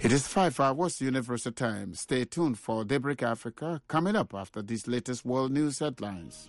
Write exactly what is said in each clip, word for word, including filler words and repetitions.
It is five hours Universal Time. Stay tuned for Daybreak Africa, coming up after these latest world news headlines.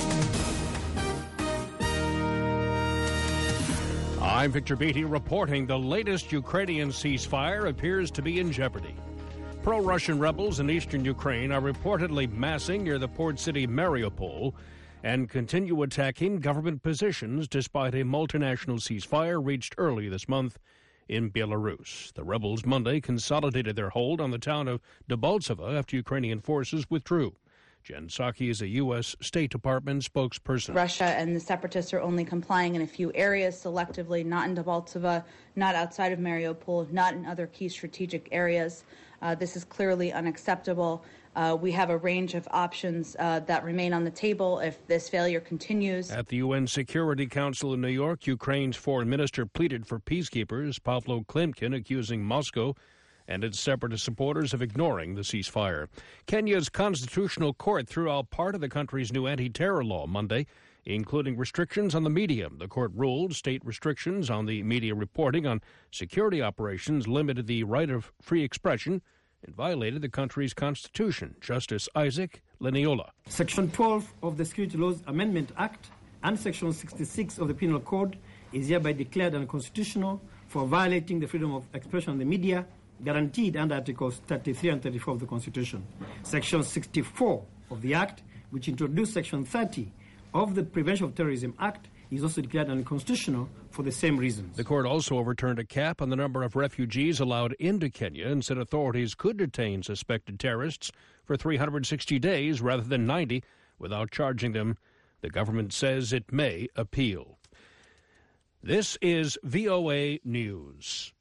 I'm Victor Beatty reporting the latest Ukrainian ceasefire appears to be in jeopardy. Pro-Russian rebels in eastern Ukraine are reportedly massing near the port city Mariupol and continue attacking government positions despite a multinational ceasefire reached early this month in Belarus. The rebels Monday consolidated their hold on the town of Debaltseve after Ukrainian forces withdrew. Jen Psaki is a U S State Department spokesperson. Russia and the separatists are only complying in a few areas selectively, not in Debaltseve, not outside of Mariupol, not in other key strategic areas. Uh, this is clearly unacceptable. Uh, we have a range of options uh, that remain on the table if this failure continues. At the U N Security Council in New York, Ukraine's foreign minister pleaded for peacekeepers, Pavlo Klimkin accusing Moscow and its separatist supporters of ignoring the ceasefire. Kenya's Constitutional Court threw out part of the country's new anti-terror law Monday, including restrictions on the media. The court ruled state restrictions on the media reporting on security operations limited the right of free expression and violated the country's constitution. Justice Isaac Leniola. Section twelve of the Security Laws Amendment Act and Section sixty-six of the Penal Code is hereby declared unconstitutional for violating the freedom of expression of the media guaranteed under Articles thirty-three and thirty-four of the Constitution. Section sixty-four of the Act, which introduced Section thirty of the Prevention of Terrorism Act, is also declared unconstitutional for the same reasons. The court also overturned a cap on the number of refugees allowed into Kenya and said authorities could detain suspected terrorists for three hundred sixty days rather than ninety without charging them. The government says it may appeal. This is V O A News.